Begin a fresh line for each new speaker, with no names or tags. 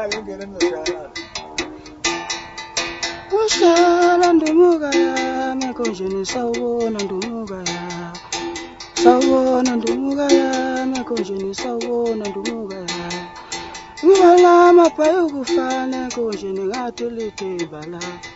Ushala ndumuka yami konjeni sawubona ndumuka yami. Sawubona ndumuka yami konjeni sawubona ndumuka yami. Ngibala maphayi ukufana konjeni ngathi lithe bala.